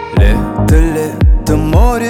Лето, лето, море.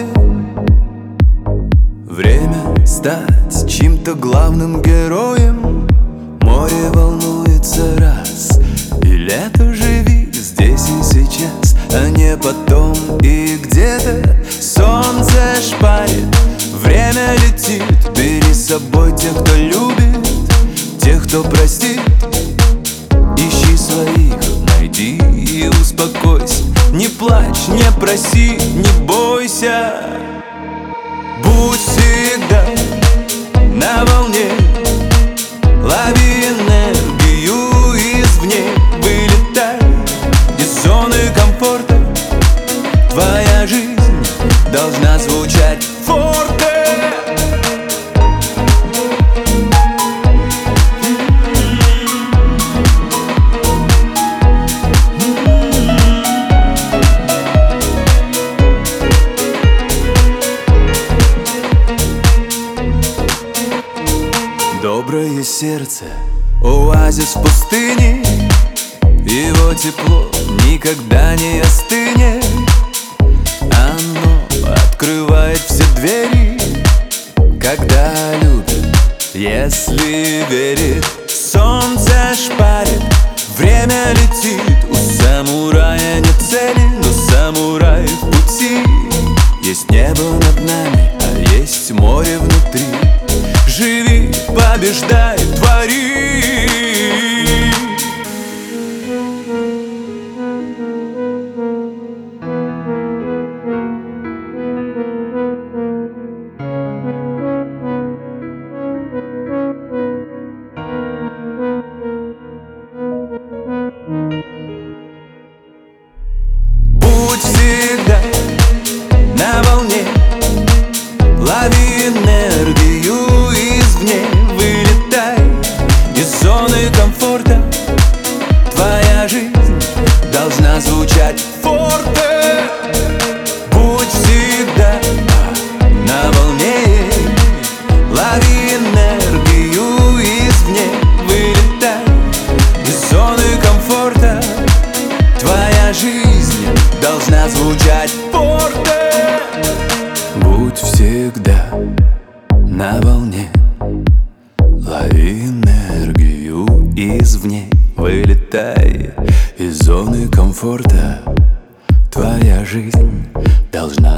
Время стать чьим-то главным героем. Море волнуется раз, и лето живи здесь и сейчас, а не потом и где-то. Солнце шпарит, время летит. Бери с собой тех, кто любит, тех, кто простит. Ищи своих, найди и успокойся. Не плачь, не проси, не бойся. Будь всегда на волне, лови энергию извне. Вылетай из зоны комфорта. Твоя жизнь должна звучать форте. Доброе сердце, оазис в пустыне. Его тепло никогда не остынет. Оно открывает все двери, когда любит, если верит. Солнце шпарит, время летит. У самурая нет цели, но самурай в пути. Есть небо над нами, а есть море внутри. Живи, побеждай, твори. Будь всегда на волне, лови энергию извне. Вылетай из зоны комфорта. Твоя жизнь должна звучать форте. Будь всегда на волне, лови энергию извне. Вылетай из зоны комфорта. Твоя жизнь должна звучать форте. Будь всегда на волне, лови энергию извне. Вылетай из зоны комфорта. Твоя жизнь должна